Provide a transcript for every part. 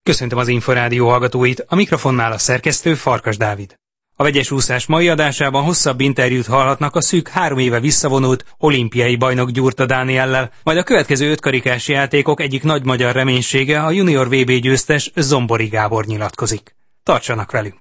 Köszöntöm az Inforádió hallgatóit, a mikrofonnál a szerkesztő Farkas Dávid. A vegyes úszás mai adásában hosszabb interjút hallhatnak a szűk 3 éve visszavonult olimpiai bajnok Gyurta Dániellel, majd a következő ötkarikás játékok egyik nagy magyar reménysége, a junior VB győztes Zombori Gábor nyilatkozik. Tartsanak velünk!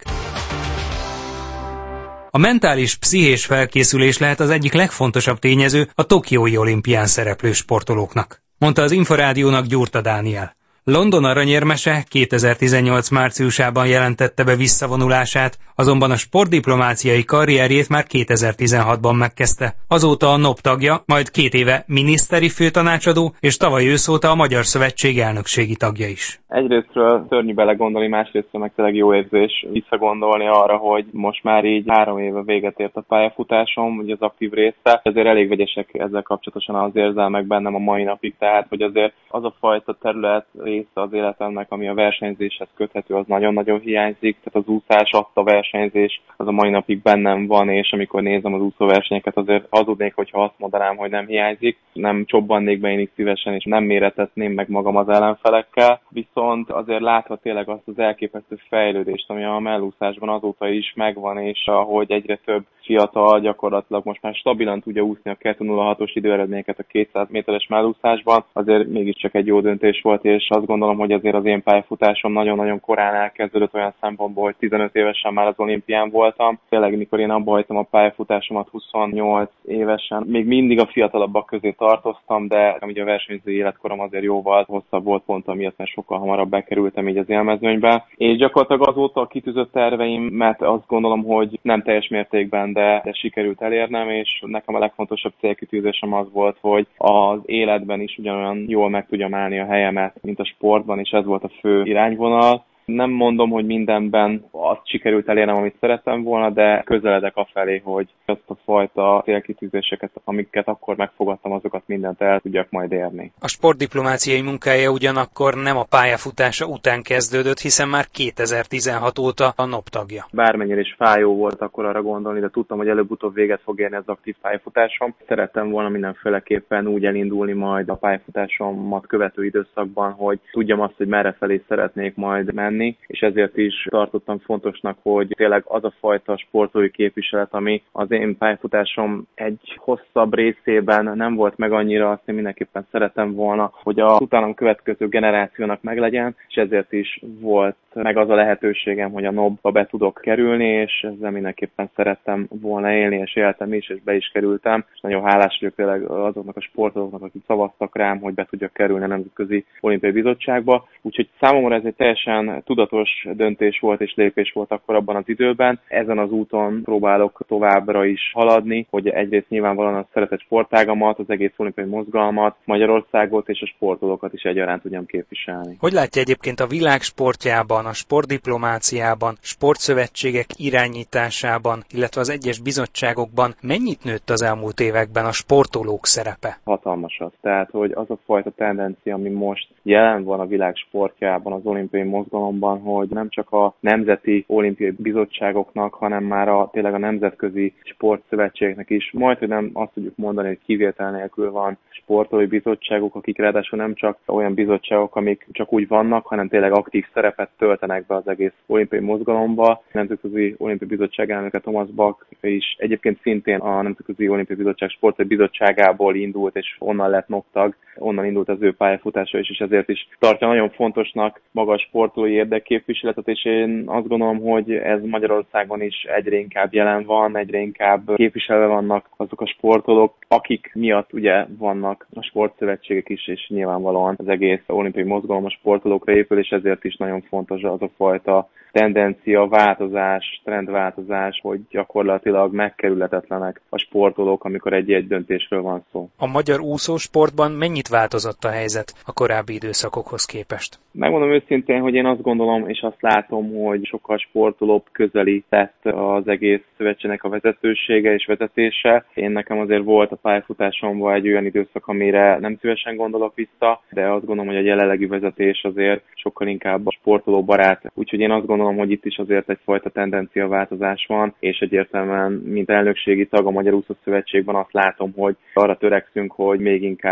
A mentális, pszichés felkészülés lehet az egyik legfontosabb tényező a tokiói olimpián szereplő sportolóknak, mondta az Inforádiónak Gyurta Dániel. London aranyérmese 2018 márciusában jelentette be visszavonulását, azonban a sportdiplomáciai karrierjét már 2016-ban megkezdte. Azóta a NOB tagja, majd 2 éve miniszteri főtanácsadó, és tavaly ősz óta a Magyar Szövetség elnökségi tagja is. Egyrésztről szörnyű belegondolni, másrésztről meg tényleg jó érzés visszagondolni arra, hogy most már így 3 éve véget ért a pályafutásom, ugye az aktív része. Azért elég vegyesek ezzel kapcsolatosan az érzelmek bennem a mai napig, tehát hogy azért az a fajta terület része az életemnek, ami a versenyzéshez köthető, az nagyon-nagyon hiányzik. Tehát az úszás, a versenyzés, az a mai napig bennem van, és amikor nézem az úszóversenyeket, azért hazudnék, hogyha azt mondanám, hogy nem hiányzik. Nem csobbannék be én is szívesen, és nem méretetném meg magam az ellenfelekkel. Viszont azért látva tényleg azt az elképesztő fejlődést, ami a mellúszásban azóta is megvan, és ahogy egyre több fiatal gyakorlatilag most már stabilan tudja úszni a 2.06-os időeredményeket a 200 méteres mellúszásban, azért mégiscsak egy jó döntés volt, és azt gondolom, hogy azért az én pályafutásom nagyon-nagyon korán elkezdődött olyan szempontból, hogy 15 évesen már az olimpián voltam. Tényleg, mikor én abba hagytam a pályafutásomat 28 évesen, még mindig a fiatalabbak közé tartoztam, de ugye a versenyző életkorom azért jóval hosszabb volt pont amiatt, mert sokkal hamarabb bekerültem így az élmezőnybe. És gyakorlatilag azóta a kitűzött terveimet azt gondolom, hogy nem teljes mértékben, de sikerült elérnem, és nekem a legfontosabb célkitűzésem az volt, hogy az életben is ugyanolyan jól meg tudjam állni a helyemet, mint a sportban, és ez volt a fő irányvonal. Nem mondom, hogy mindenben azt sikerült elérnem, amit szerettem volna, de közeledek afelé, hogy azt a fajta célkitűzéseket, amiket akkor megfogadtam, azokat mindent el tudjak majd érni. A sportdiplomáciai munkája ugyanakkor nem a pályafutása után kezdődött, hiszen már 2016 óta a NOB tagja. Bármennyire is fájó volt akkor arra gondolni, de tudtam, hogy előbb-utóbb véget fog érni az aktív pályafutásom. Szerettem volna mindenféleképpen úgy elindulni majd a pályafutásomat követő időszakban, hogy tudjam azt, hogy merre felé szeretnék majd menni, és ezért is tartottam fontosnak, hogy tényleg az a fajta sportolói képviselet, ami az én pályafutásom egy hosszabb részében nem volt meg annyira, azt én mindenképpen szeretem volna, hogy a utánam következő generációnak meglegyen, és ezért is volt meg az a lehetőségem, hogy a NOB-ba be tudok kerülni, és ezzel mindenképpen szerettem volna élni, és éltem is, és be is kerültem, és nagyon hálás vagyok tényleg azoknak a sportolóknak, akik szavaztak rám, hogy be tudjak kerülni a Nemzetközi Olimpiai Bizottságba. Úgyhogy számomra ez egy teljesen tudatos döntés volt és lépés volt akkor abban az időben. Ezen az úton próbálok továbbra is haladni, hogy egyrészt nyilvánvalóan a szeretett sportágamat, az egész olimpiai mozgalmat, Magyarországot és a sportolókat is egyaránt tudjam képviselni. Hogy látja egyébként a világ sportjában, a sportdiplomáciában, sportszövetségek irányításában, illetve az egyes bizottságokban mennyit nőtt az elmúlt években a sportolók szerepe? Hatalmasat. Tehát, hogy az a fajta tendencia, ami most jelen van a világ sportjában, az olimpiai mozgalomban, hogy nem csak a nemzeti olimpiai bizottságoknak, hanem már tényleg a nemzetközi sportszövetségeknek is, majd, hogy nem azt tudjuk mondani, hogy kivétel nélkül van sportolói bizottságok, akik ráadásul nem csak olyan bizottságok, amik csak úgy vannak, hanem tényleg aktív szerepet töltenek be az egész olimpiai mozgalomba. A Nemzetközi Olimpiai Bizottság elnöke Thomas Bach is egyébként szintén a Nemzetközi Olimpiai Bizottság sportolói bizottságából indult, és onnan lett NOB tag, onnan indult az ő pályafutása is, és ezért is tartja nagyon fontosnak maga a sportolói érdekképviseletet, és én azt gondolom, hogy ez Magyarországon is egyre inkább jelen van, egyre inkább képviselve vannak azok a sportolók, akik miatt ugye vannak a sportszövetségek is, és nyilvánvalóan az egész olimpiai mozgalom a sportolókra épül, és ezért is nagyon fontos az a fajta tendencia, változás, trendváltozás, hogy gyakorlatilag megkerülhetetlenek a sportolók, amikor egy-egy döntésről van szó. A magyar úszósportban mennyit változott a helyzet a korábbi időszakokhoz képest? Megmondom őszintén, hogy én azt gondolom, és azt látom, hogy sokkal sportolóbb közeli lett az egész szövetségnek a vezetősége és vezetése. Én nekem azért volt a pályafutásomban egy olyan időszak, amire nem szívesen gondolok vissza, de azt gondolom, hogy a jelenlegi vezetés azért sokkal inkább a sportolóbarát. Úgyhogy én azt gondolom, hogy itt is azért egyfajta tendenciaváltozás van, és egyértelműen, mint elnökségi tag a Magyar Úszószövetségben azt látom, hogy arra törekszünk, hogy még inkább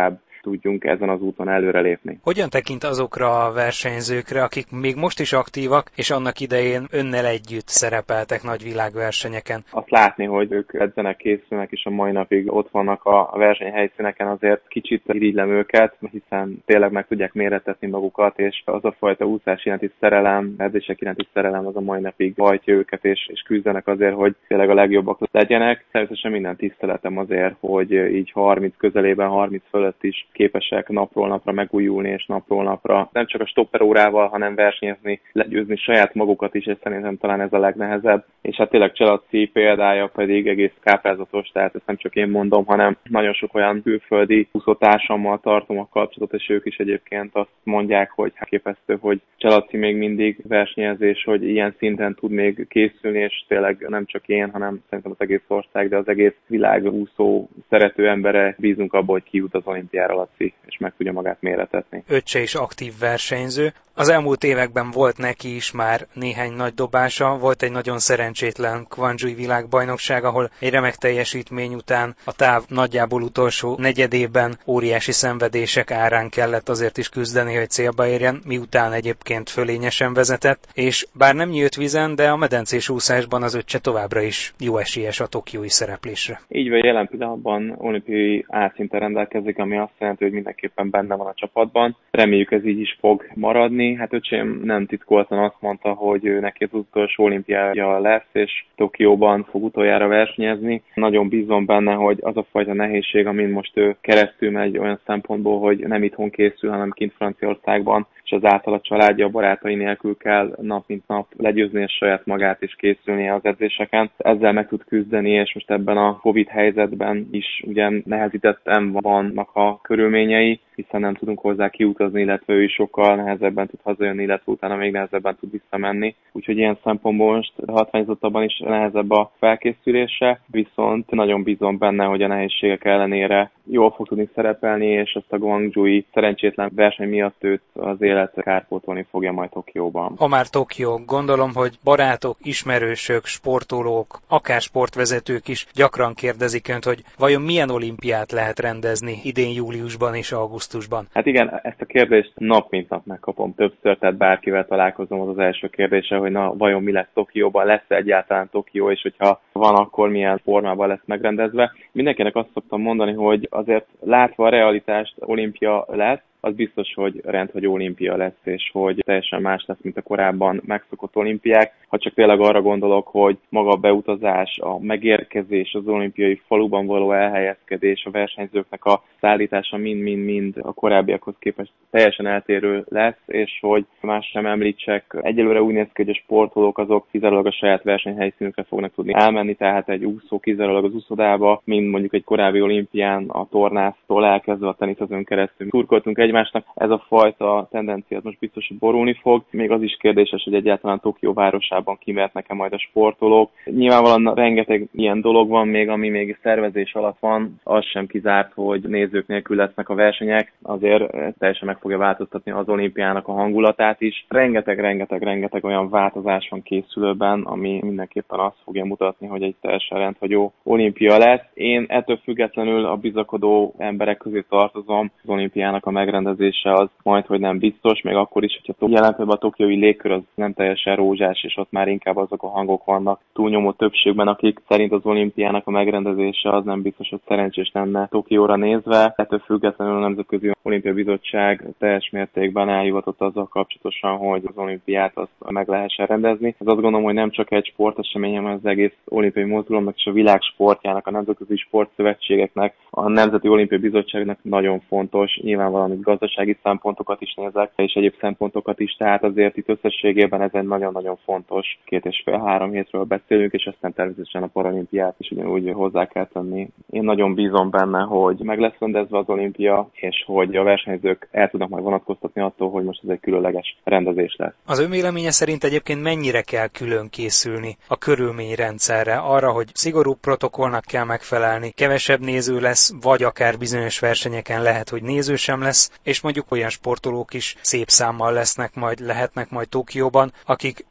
tudjunk ezen az úton előrelépni. Hogyan tekint azokra a versenyzőkre, akik még most is aktívak, és annak idején önnel együtt szerepeltek nagy világversenyeken? Azt látni, hogy ők edzenek, készülnek, és a mai napig ott vannak a versenyhelyszíneken, azért kicsit irigylem őket, hiszen tényleg meg tudják mérettetni magukat, és az a fajta úszás iránti szerelem, edzések iránti szerelem az a mai napig hajtja őket, és küzdenek azért, hogy tényleg a legjobbak legyenek. Természetesen minden tiszteletem azért, hogy így 30 közelében, 30 fölött is képesek napról napra megújulni, és napról napra nem csak a stopperórával, hanem versenyezni, legyőzni saját magukat is, és szerintem talán ez a legnehezebb. És hát tényleg Cselaci példája pedig egész káprázatos, tehát ezt nem csak én mondom, hanem nagyon sok olyan külföldi úszótársammal tartom a kapcsolatot, és ők is egyébként azt mondják, hogy képesztő, hogy Cselaci még mindig versenyezés, hogy ilyen szinten tud még készülni, és tényleg nem csak én, hanem szerintem az egész ország, de az egész világ úszó szerető embere bízunk abba, hogy kijut az olimpiára, Laci, és meg tudja magát méretetni. Öccse is aktív versenyző. Az elmúlt években volt neki is már néhány nagy dobása, volt egy nagyon szerencsétlen Gwangju-i világbajnokság, ahol egy remek teljesítmény után a táv nagyjából utolsó negyedében óriási szenvedések árán kellett azért is küzdeni, hogy célba érjen, miután egyébként fölényesen vezetett, és bár nem nyílt vízen, de a medencés úszásban az Öccse továbbra is jó esélyes a tokiói szereplésre. Így van, jelen pillanatban olimpiai A-szinten rendelkezik, ami azt jelenti, hogy mindenképpen benne van a csapatban. Reméljük, ez így is fog maradni. Hát öcsém nem titkoltan azt mondta, hogy ő neki az utolsó olimpiája lesz, és Tokióban fog utoljára versenyezni. Nagyon bízom benne, hogy az a fajta nehézség, amin most ő keresztül megy olyan szempontból, hogy nem itthon készül, hanem kint Franciaországban, és az által a családja, a barátai nélkül kell nap mint nap legyőzni saját magát és készülnie az edzéseken. Ezzel meg tud küzdeni, és most ebben a Covid helyzetben is ugye nehezítettem vannak a körülményei, hiszen nem tudunk hozzá kiutazni, illetve ő is sokkal nehezebben tud hazajönni, illetve utána még nehezebben tud visszamenni. Úgyhogy ilyen szempontból most hatványozottabban is nehezebb a felkészülése, viszont nagyon bízom benne, hogy a nehézségek ellenére jól fog tudni szerepelni, és azt a Gwangju-i szerencsétlen verseny miatt őt az élet kárpótolni fogja majd Tokióban. Ha már Tokió, gondolom, hogy barátok, ismerősök, sportolók, akár sportvezetők is gyakran kérdezik önt, hogy vajon milyen olimpiát lehet rendezni idén júliusban és augusztusban? Hát igen, ezt a kérdést nap mint nap megkapom többször, tehát bárkivel találkozom, az első kérdése, hogy na vajon mi lesz Tokióban, lesz-e egyáltalán Tokió, és hogyha van, akkor milyen formában lesz megrendezve. Mindenkinek azt szoktam mondani, hogy azért látva a realitást, olimpia lesz, az biztos, hogy rendhagyó olimpia lesz, és hogy teljesen más lesz, mint a korábban megszokott olimpiák. Ha csak tényleg arra gondolok, hogy maga a beutazás, a megérkezés, az olimpiai faluban való elhelyezkedés, a versenyzőknek a szállítása mind-mind a korábbiakhoz képest teljesen eltérő lesz, és hogy más sem említsek, egyelőre úgy néz ki, hogy a sportolók azok kizárólag a saját versenyhelyszínükre fognak tudni elmenni, tehát egy úszó kizárólag az úszodába, mint mondjuk egy korábbi olimpián a tornásztól elkezdve a teniszezőn keresztül turkoltunk egymásnak. Ez a fajta tendencia most biztos, hogy borulni fog. Még az is kérdéses, hogy egyáltalán Tokió városában kimehetnek-e majd a sportolók. Nyilvánvalóan rengeteg ilyen dolog van még, ami még szervezés alatt van. Az sem kizárt, hogy nézők nélkül lesznek a versenyek. Azért teljesen meg fogja változtatni az olimpiának a hangulatát is. Rengeteg olyan változás van készülőben, ami mindenképpen azt fogja mutatni, hogy egy teljesen rendhagyó olimpia lesz. Én ettől függetlenül a bizakodó emberek közé tartozom. Az olimpiának a megrendezése az majd, hogy nem biztos, még akkor is, hogyha jelentőbb a tokiói légkör az nem teljesen rózsás, és ott már inkább azok a hangok vannak túlnyomó többségben, akik szerint az olimpiának a megrendezése az nem biztos, hogy szerencsés lenne Tokióra nézve. Ettől függetlenül a Nemzetközi Olimpiai Bizottság teljes mértékben elhivatott azzal kapcsolatosan, hogy az olimpiát azt meg lehessen rendezni. Ez azt gondolom, hogy nem csak egy sportesemény, hanem az egész olimpiai mozgalomnak és a világ sportjának, a nemzetközi sportszövetségeknek, a Nemzeti Olimpiai Bizottságnak nagyon fontos. Nyilvánvalóan itt gazdasági szempontokat is nézek, és egyéb szempontokat is, tehát azért itt összességében ez egy nagyon-nagyon fontos 2,5-3 hétről beszélünk, és aztán természetesen a paralimpiát is ugyanúgy hozzá kell tenni. Én nagyon bízom benne, hogy meg lesz rendezve az olimpia, és hogy a versenyzők el tudnak majd vonatkoztatni attól, hogy most ez egy különleges rendezés lesz. Az ön véleménye szerint egyébként mennyire kell külön készülni a körülményrendszerre, arra, hogy szigorú protokollnak kell megfelelni, kevesebb néző lesz, vagy akár bizonyos versenyeken lehet, hogy néző sem lesz, és mondjuk olyan sportolók is szép számmal lehetnek majd Tokióban, akik akár a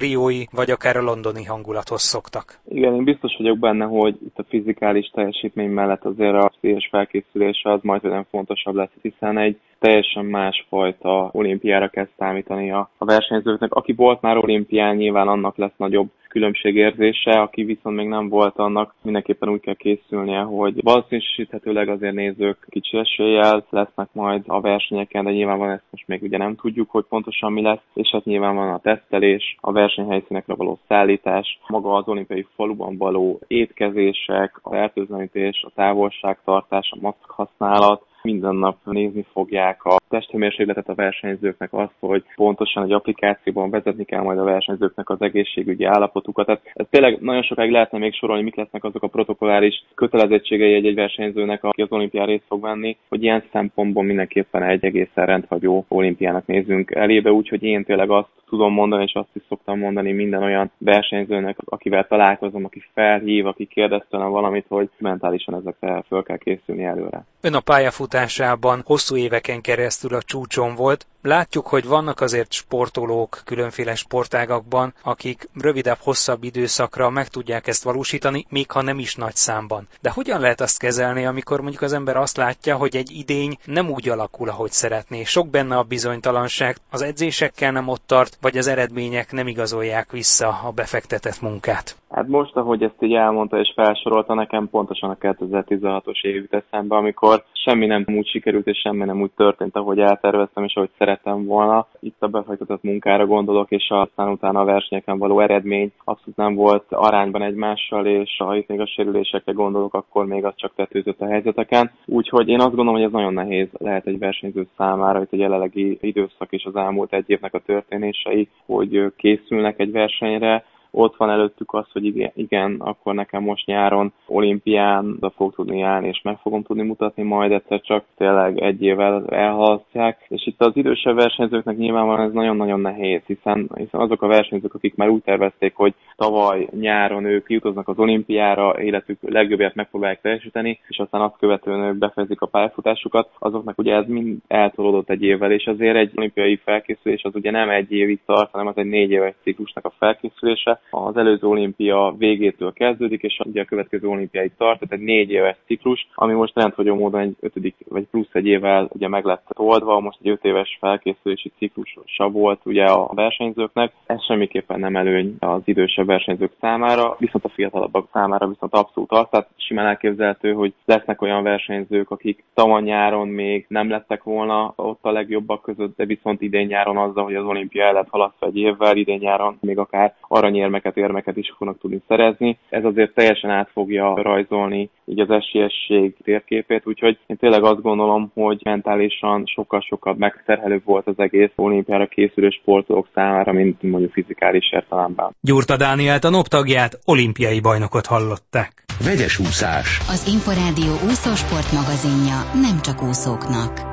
riói, vagy akár a londoni hangulathoz szoktak. Igen, én biztos vagyok benne, hogy itt a fizikális teljesítmény mellett azért a pszichés felkészülése az majdnem fontosabb lesz, hiszen egy teljesen másfajta olimpiára kell számítani a versenyzőknek. Aki volt már olimpián, nyilván annak lesz nagyobb különbségérzése, aki viszont még nem volt, annak mindenképpen úgy kell készülnie, hogy valószínűsíthetőleg azért nézők kicsi eséllyel lesznek majd a versenyeken, de nyilván van, ezt most még ugye nem tudjuk, hogy pontosan mi lesz, és hát nyilván van a tesztelés, a versenyhelyszínekre való szállítás, maga az olimpiai faluban való étkezések, a fertőtlenítés, a távolságtartás, a maszk használat. Minden nap nézni fogják a testhőmérsékletet a versenyzőknek, azt, hogy pontosan egy applikációban vezetni kell majd a versenyzőknek az egészségügyi állapotukat. Tehát ez tényleg nagyon sokáig lehetne még sorolni, mik lesznek azok a protokolláris kötelezettségei egy versenyzőnek, aki az olimpián részt fog venni, hogy ilyen szempontból mindenképpen egy egészen rendhagyó olimpiának nézzünk elébe, úgyhogy én tényleg azt tudom mondani, és azt is szoktam mondani minden olyan versenyzőnek, akivel találkozom, aki felhív, aki kérdez tőlem valamit, hogy mentálisan ezekre fel kell készülni előre. Ön a pályafutásában hosszú éveken keresztül a csúcson volt. Látjuk, hogy vannak azért sportolók különféle sportágakban, akik rövidebb, hosszabb időszakra meg tudják ezt valósítani, még ha nem is nagy számban. De hogyan lehet azt kezelni, amikor mondjuk az ember azt látja, hogy egy idény nem úgy alakul, ahogy szeretné? Sok benne a bizonytalanság, az edzésekkel nem ott tart, vagy az eredmények nem igazolják vissza a befektetett munkát. Hát most, ahogy ezt így elmondta és felsorolta, nekem pontosan a 2016-os év jut eszembe, amikor semmi nem úgy sikerült, és semmi nem úgy történt, ahogy elterveztem, és ahogy szerettem volna. Itt a befektetett munkára gondolok, és aztán utána a versenyeken való eredmény abszolút nem volt arányban egymással, és ha itt még a sérülésekre gondolok, akkor még az csak tetőzött a helyzeteken. Úgyhogy én azt gondolom, hogy ez nagyon nehéz lehet egy versenyző számára, hogy a jelenlegi időszak és az elmúlt egy évnek a történései, hogy készülnek egy versenyre. Ott van előttük az, hogy igen, akkor nekem most nyáron olimpián fog tudni állni, és meg fogom tudni mutatni, majd egyszer csak tényleg egy évvel elhalasztják. És itt az idősebb versenyzőknek nyilvánvalóan ez nagyon-nagyon nehéz, hiszen azok a versenyzők, akik már úgy tervezték, hogy tavaly nyáron ők jutoznak az olimpiára, életük legjobbját megpróbálják teljesíteni, és aztán azt követően ők befejezik a pályafutásukat, azoknak ugye ez mind eltolódott egy évvel, és azért egy olimpiai felkészülés az ugye nem egy évig tart, hanem az egy 4 éves ciklusnak a felkészülése. Az előző olimpia végétől kezdődik, és ugye a következő olimpiáig tart, tehát egy 4 éves ciklus, ami most rendhagyó módon egy 5. vagy plusz egy évvel ugye meg lett oldva, most egy 5 éves felkészülési ciklusa volt ugye a versenyzőknek. Ez semmiképpen nem előny az idősebb versenyzők számára, viszont a fiatalabbak számára viszont abszolút az, tehát simán elképzelhető, hogy lesznek olyan versenyzők, akik tavon-nyáron még nem lettek volna ott a legjobbak között, de viszont idén-nyáron azzal, hogy az olimpia el lett halasztva egy évvel, idén-nyáron még akár aranyérmeket, érmeket is fognak tudni szerezni. Ez azért teljesen át fogja rajzolni így az esélyesség térképét, úgyhogy én tényleg azt gondolom, hogy mentálisan sokkal megterhelőbb volt az egész olimpiára készülő sportolók számára, mint mondjuk fizikális értelemben. Gyurta Dánielt, a NOP tagját, olimpiai bajnokot hallották. Vegyes úszás. Az Inforádió úszósport magazinja nem csak úszóknak.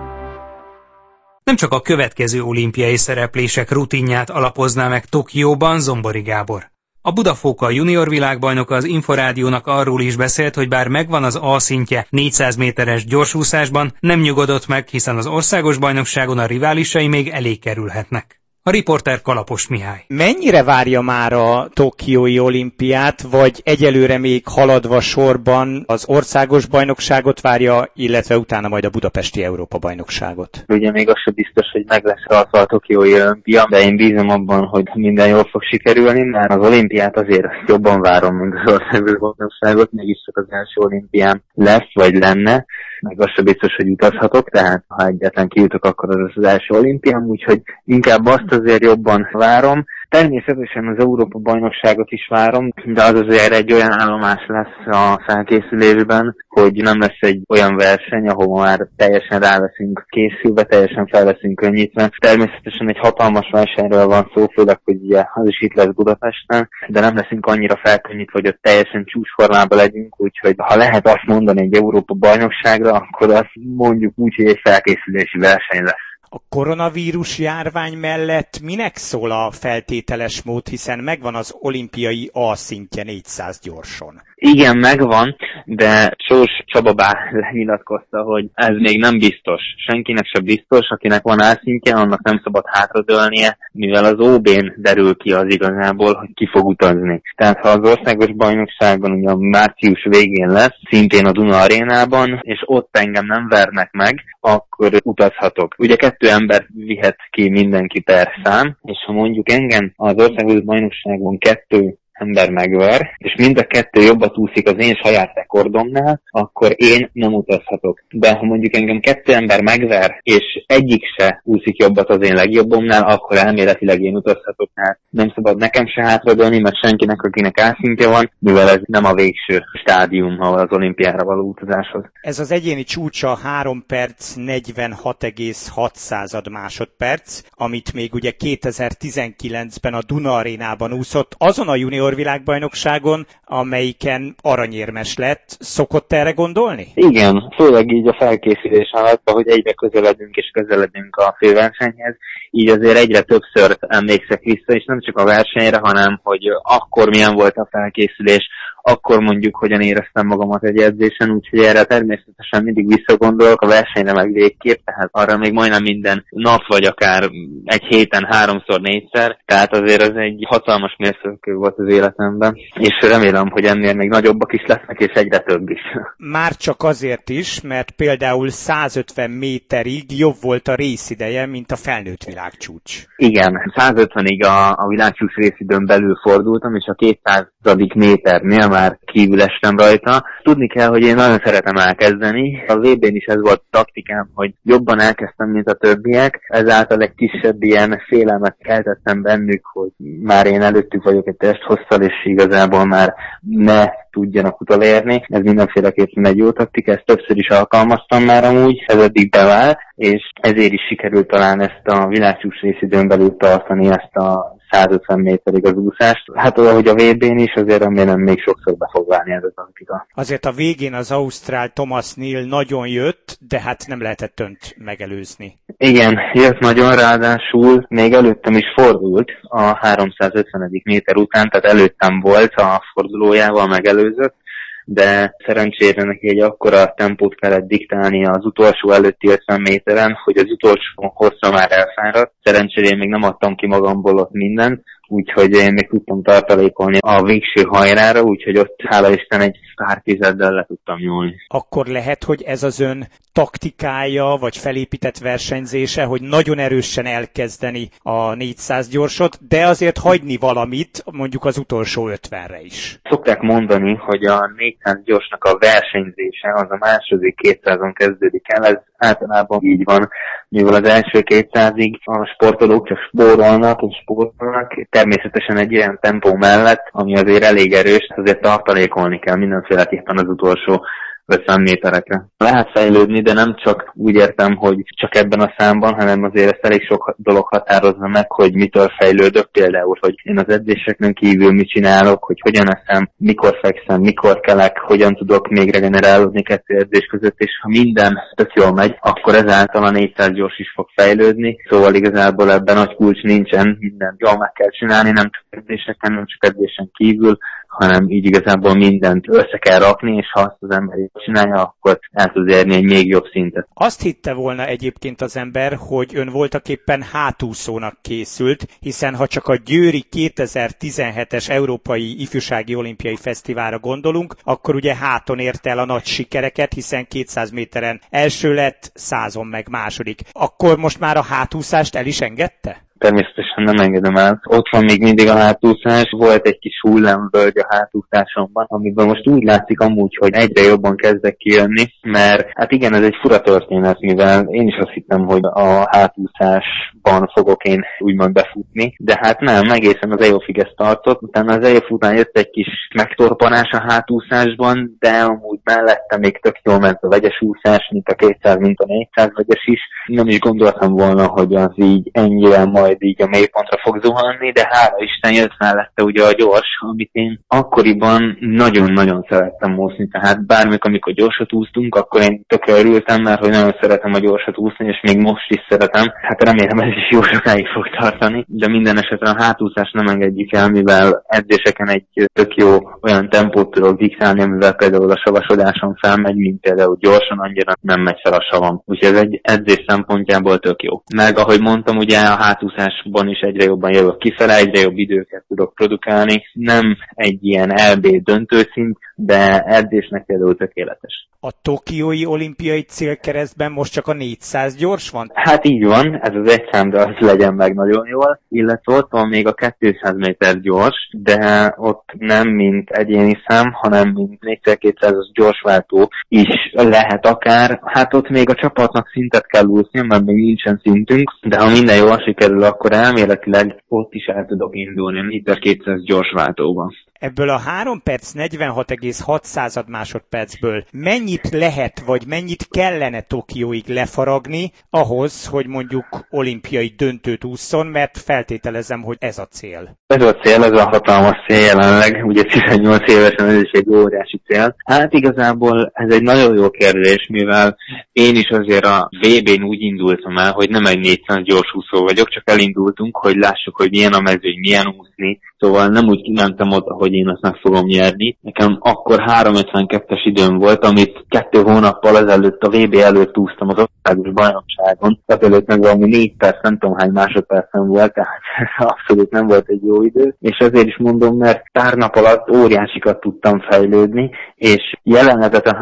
Nem csak a következő olimpiai szereplések rutinját alapozná meg Tokióban Zombori Gábor. A Budafóka junior világbajnoka az Inforádiónak arról is beszélt, hogy bár megvan az A szintje 400 méteres gyorsúszásban, nem nyugodott meg, hiszen az országos bajnokságon a riválisai még elé kerülhetnek. A riporter Kalapos Mihály. Mennyire várja már a tokiói olimpiát, vagy egyelőre még haladva sorban az országos bajnokságot várja, illetve utána majd a budapesti Európa-bajnokságot? Ugye még az sem biztos, hogy meg lesz rajta a tokiói olimpia, de én bízom abban, hogy minden jól fog sikerülni, mert az olimpiát azért jobban várom, mint az országos bajnokságot, mégiscsak az első olimpián lesz, vagy lenne. Meg az sem biztos, hogy utazhatok, tehát ha egyáltalán kijutok, akkor az első olimpiám, úgyhogy inkább azt azért jobban várom. Természetesen az Európa-bajnokságot is várom, de az azért egy olyan állomás lesz a felkészülésben, hogy nem lesz egy olyan verseny, ahol már teljesen rá leszünk készülve, teljesen fel leszünk könnyítve. Természetesen egy hatalmas versenyről van szó, főleg, hogy ugye az is itt lesz Budapesten, de nem leszünk annyira felkönnyítve, hogy ott teljesen csúcsformában legyünk, úgyhogy ha lehet azt mondani egy Európa-bajnokságra, akkor azt mondjuk úgy, hogy egy felkészülési verseny lesz. A koronavírus járvány mellett minek szól a feltételes mód, hiszen megvan az olimpiai A szintje 400 gyorson? Igen, megvan, de Sós Csaba bár lenyilatkozta, hogy ez még nem biztos. Senkinek sem biztos, akinek van álszintje, annak nem szabad hátradőlnie, mivel az OB-n derül ki az igazából, hogy ki fog utazni. Tehát ha az országos bajnokságon ugye március végén lesz, szintén a Duna Arénában, és ott engem nem vernek meg, akkor utazhatok. Ugye 2 ember vihet ki mindenki per szám, és ha mondjuk engem az országos bajnokságon 2 ember megver, és mind a 2 jobbat úszik az én saját rekordomnál, akkor én nem utazhatok. De ha mondjuk engem 2 ember megver, és egyik se úszik jobbat az én legjobbomnál, akkor elméletileg én utazhatok. Hát nem szabad nekem se hátradőlni, mert senkinek, akinek álszintje van, mivel ez nem a végső stádium az olimpiára való utazáshoz. Ez az egyéni csúcsa 3 perc 46,6 másodperc, amit még ugye 2019-ben a Duna Arénában úszott, azon a junior világbajnokságon, amelyiken aranyérmes lett. Szokott erre gondolni? Igen, főleg így a felkészülés alatt, ahogy egyre közeledünk a főversenyhez, így azért egyre többször emlékszek vissza, és nem csak a versenyre, hanem hogy akkor milyen volt a felkészülés, akkor mondjuk hogyan éreztem magamat egy edzésen, úgyhogy erre természetesen mindig visszagondolok, a versenyre meg végképp, tehát arra még majdnem minden nap, vagy akár egy héten 3-4-szer, tehát azért ez egy hatalmas mérföldkő volt az életemben, és remélem, hogy ennél még nagyobbak is lesznek, és egyre több is. Már csak azért is, mert például 150 méterig jobb volt a részideje, mint a felnőtt világcsúcs. Igen, 150-ig a világcsúcs részidőn belül fordultam, és a 200. méternél már kívül estem rajta. Tudni kell, hogy én nagyon szeretem elkezdeni. A VB-n is ez volt taktikám, hogy jobban elkezdtem, mint a többiek. Ezáltal egy kisebb ilyen félelmet keltettem bennük, hogy már én előttük vagyok egy testhosszal, és igazából már ne tudjanak utolérni. Ez mindenféleképpen egy jó taktika, ezt többször is alkalmaztam már amúgy, ez eddig bevált, és ezért is sikerült talán ezt a világcsúcs részidőn belül tartani, ezt a 150 méterig az úszást. Hát ahogy a VB-n is, azért remélem még sokszor be fog válni ez a taktika. Azért a végén az ausztrál Thomas Neal nagyon jött, de hát nem lehetett önt megelőzni. Igen, jött nagyon, ráadásul még előttem is fordult a 350. méter után, tehát előttem volt a fordulójával megelőzött, de szerencsére neki egy akkora tempót kellett diktálni az utolsó előtti 50 méteren, hogy az utolsó hosszra már elfáradt. Szerencsére én még nem adtam ki magamból ott mindent, úgyhogy én még tudtam tartalékolni a végső hajrára, úgyhogy ott hála Isten egy pár tizeddel le tudtam nyúlni. Akkor lehet, hogy ez az ön taktikája, vagy felépített versenyzése, hogy nagyon erősen elkezdeni a 400 gyorsot, de azért hagyni valamit, mondjuk az utolsó 50-re is. Szokták mondani, hogy a 400 gyorsnak a versenyzése az a második 200-on kezdődik el, ez általában így van, mivel az első 200-ig a sportolók csak spórolnak, természetesen egy ilyen tempó mellett, ami azért elég erős, azért tartalékolni kell mindenféleképpen az utolsó 50 méterekre. Lehet fejlődni, de nem csak úgy értem, hogy csak ebben a számban, hanem azért ezt elég sok dolog határozza meg, hogy mitől fejlődök, például, hogy én az edzéseken kívül mit csinálok, hogy hogyan eszem, mikor fekszem, mikor kelek, hogyan tudok még regenerálódni 2 edzés között, és ha minden tök jól megy, akkor ezáltal a 400 gyors is fog fejlődni. Szóval igazából ebben nagy kulcs nincsen, mindent jól meg kell csinálni, nem csak edzéseken, nem csak edzésen kívül, hanem így igazából mindent össze kell rakni, és ha azt az ember csinálja, akkor el tud érni egy még jobb szintet. Azt hitte volna egyébként az ember, hogy ön voltaképpen hátúszónak készült, hiszen ha csak a győri 2017-es Európai Ifjúsági Olimpiai Fesztiválra gondolunk, akkor ugye háton ért el a nagy sikereket, hiszen 200 méteren első lett, 100-on meg második. Akkor most már a hátúszást el is engedte? Természetesen nem engedem el. Ott van még mindig a hátúszás, volt egy kis hullámvölgy a hátúszásomban, amiben most úgy látszik amúgy, hogy egyre jobban kezdek kijönni, mert hát igen, ez egy fura történet, mivel én is azt hittem, hogy a hátúszásban fogok én úgymond befutni, de hát nem, egészen az EOFIG ezt tartott, utána az EOF után jött egy kis megtorpanás a hátúszásban, de amúgy mellette még tök jól ment a vegyes úszás, mint a 200, mint a 400 vegyes is. Nem is gondoltam volna, hogy az így ennyire majd így a mélypontra fog zuhanni, de hála Isten jött mellette ugye a gyors, amit én akkoriban nagyon-nagyon szerettem úszni. Tehát bármikor, amikor gyorsat úsztunk, akkor én tökre örültem, mert hogy nagyon szeretem a gyorsat úszni, és még most is szeretem. Hát remélem ez is jó sokáig fog tartani, de minden esetre a hátúszást nem engedjük el, mivel edzéseken egy tök jó olyan tempót tudok diktálni, amivel például a savasodáson felmegy, mint például gyorsan annyira nem megy fel a savam. Úgyhogy ez egy edzés szempontjából tök jó. Meg ahogy mondtam, ugye a hátúszásban is egyre jobban jövök kifele, egyre jobb időket tudok produkálni. Nem egy ilyen LB döntőszint, de edzésnek például tökéletes. A tokiói olimpiai célkeresztben most csak a 400 gyors van? Hát így van, ez az egy szám, de az legyen meg nagyon jól, illetve ott van még a 200 méter gyors, de ott nem mint egyéni szám, hanem mint 4200-as gyorsváltó is lehet akár. Hát ott még a csapatnak szintet kell úszni, mert még nincsen szintünk, de ha minden jól sikerül, akkor elméletileg ott is el tudok indulni a 4200 gyorsváltóban. Ebből a 3 perc 46,6 másodpercből mennyit lehet, vagy mennyit kellene Tokióig lefaragni ahhoz, hogy mondjuk olimpiai döntőt ússzon, mert feltételezem, hogy ez a cél. Ez a cél, ez a hatalmas cél jelenleg, ugye 18 évesen ez is egy óriási cél. Hát igazából ez egy nagyon jó kérdés, mivel én is azért a VB-n úgy indultam el, hogy nem egy 400 gyorsúszó vagyok, csak elindultunk, hogy lássuk, hogy milyen a mezőny, milyen úszni. Szóval nem úgy mentem oda, hogy én azt meg fogom nyerni. Nekem akkor 3:52-es időm volt, amit 2 hónappal ezelőtt a VB előtt úsztam az országos bajnokságon. Tehát előtt meg valami 4 perc, nem tudom hány másodpercen volt, tehát abszolút nem volt egy jó idő. És ezért is mondom, mert pár nap alatt óriásikat tudtam fejlődni, és jelenleg a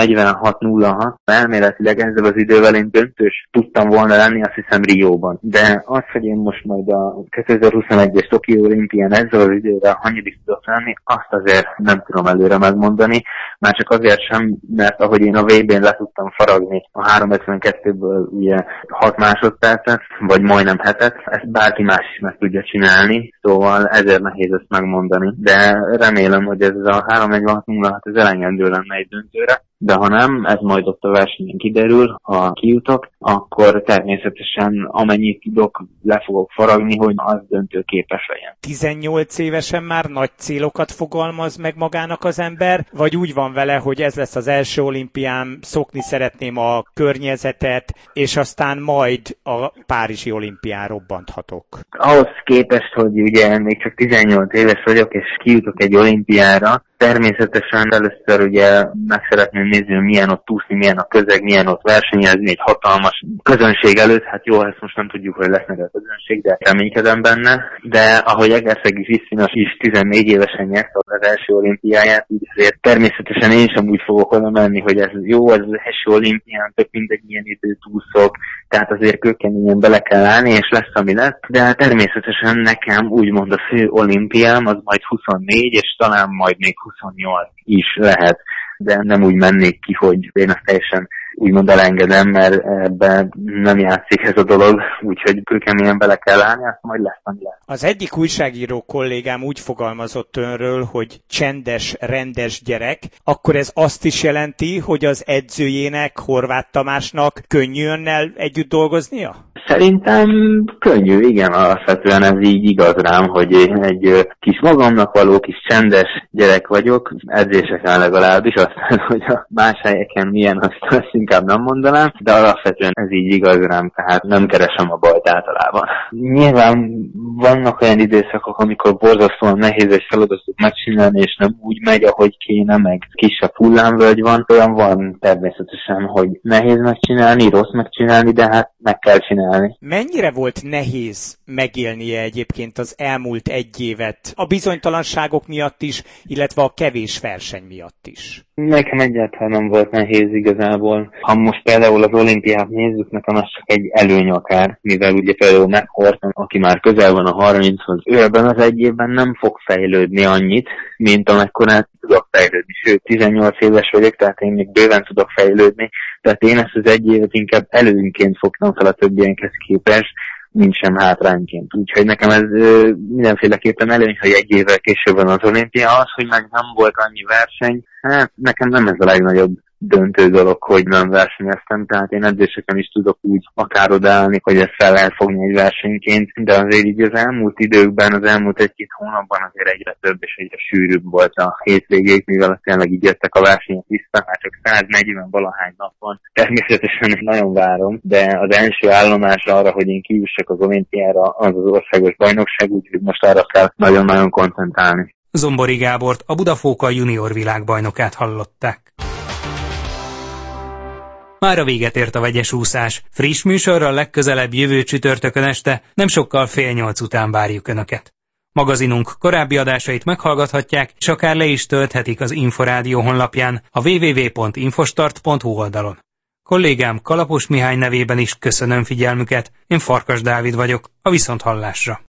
3:46.06 elméletileg ezzel az idővel én döntős tudtam volna lenni, azt hiszem Rióban. De az, hogy én most majd a 2021-es Tokió olimpián ezzel az idővel hanyyadik tudok lenni, azt azért nem tudom előre megmondani. Már csak azért sem, mert ahogy én a VB-n le tudtam faragni a 3:52-ből ugye 6 másodpercet, vagy majdnem 7-et, ezt bárki más is meg tudja csinálni, szóval ezért nehéz ezt megmondani. De remélem, hogy ez a 3:46.06 ez elengedő lenne egy döntőre. De ha nem, ez majd ott a versenyen kiderül, ha kijutok, akkor természetesen amennyit tudok, le fogok faragni, hogy az döntőképes legyen. 18 évesen már nagy célokat fogalmaz meg magának az ember, vagy úgy van vele, hogy ez lesz az első olimpiám, szokni szeretném a környezetet, és aztán majd a párizsi olimpián robbanthatok? Ahhoz képest, hogy ugye még csak 18 éves vagyok, és kijutok egy olimpiára, természetesen először ugye meg szeretném nézni, hogy milyen ott úszni, milyen a közeg, milyen ott versenyezni egy hatalmas közönség előtt. Hát jó, ezt most nem tudjuk, hogy lesz meg a közönség, de reménykedem benne. De ahogy Egerszegi Krisztina is 14 évesen nyerte az első olimpiáját, így azért természetesen én sem úgy fogok oda menni, hogy ez jó, ez az első olimpián, tök mindegy ilyen időt úszok, tehát azért kőkeményen bele kell állni, és lesz, ami lesz. De természetesen nekem úgymond a fő olimpiám az majd 24, és talán majd még 28 is lehet, de nem úgy mennék ki, hogy én azt teljesen úgymond elengedem, mert ebben nem játszik ez a dolog, úgyhogy kőkeményen bele kell állni, azt majd lesz, ami lesz. Az egyik újságíró kollégám úgy fogalmazott önről, hogy csendes, rendes gyerek, akkor ez azt is jelenti, hogy az edzőjének, Horváth Tamásnak könnyű önnel együtt dolgoznia? Szerintem könnyű, igen, alapvetően ez így igaz rám, hogy én egy kis magamnak való, kis csendes gyerek vagyok, edzéseken legalábbis, aztán, hogy a más helyeken milyen, azt inkább nem mondanám, de alapvetően ez így igaz rám, tehát nem keresem a bajt általában. Nyilván vannak olyan időszakok, amikor borzasztóan nehéz egy feladatot megcsinálni, és nem úgy megy, ahogy kéne, meg kisebb hullámvölgy van. Olyan van természetesen, hogy nehéz megcsinálni, rossz megcsinálni, de hát meg kell csinálni. Mennyire volt nehéz megélnie egyébként az elmúlt egy évet? A bizonytalanságok miatt is, illetve a kevés verseny miatt is. Nekem egyáltalán nem volt nehéz igazából. Ha most például az olimpiát nézzük, nekem az csak egy előny akár, mivel ugye például McCourt, aki már közel van a 30-hoz, ő ebben az egy évben nem fog fejlődni annyit, mint amekkorát tudok fejlődni. Sőt, 18 éves vagyok, tehát én még bőven tudok fejlődni, tehát én ezt az egy évet inkább előnyként fogtam fel a többiekhez képest, mint sem hátrányként. Úgyhogy nekem ez mindenféleképpen előny, hogy egy évvel később van az olimpia. Az, hogy meg nem volt annyi verseny, hát nekem nem ez a legnagyobb döntő dolog, hogy nem versenyeztem, tehát én edzéseken is tudok úgy akár odaállni, hogy ezt fel lehet fogni egy versenyként, de azért így az elmúlt időkben, az elmúlt egy-két hónapban azért egyre több és egyre sűrűbb volt a hétvégék, mivel tényleg így jöttek a versenyek vissza, már csak 140 valahány nap van. Természetesen nagyon várom, de az első állomás arra, hogy én kijussak az olimpiára, az az országos bajnokság, úgyhogy most arra kell nagyon-nagyon koncentrálni. Zombori Gábort, a Budafóka junior világbajnokát hallották. Mára véget ért a vegyes úszás. Friss műsorral legközelebb jövő csütörtökön este, nem sokkal 7:30 után várjuk Önöket. Magazinunk korábbi adásait meghallgathatják, és akár le is tölthetik az Inforádió honlapján, a www.infostart.hu oldalon. Kollégám Kalapos Mihály nevében is köszönöm figyelmüket, én Farkas Dávid vagyok, a viszonthallásra.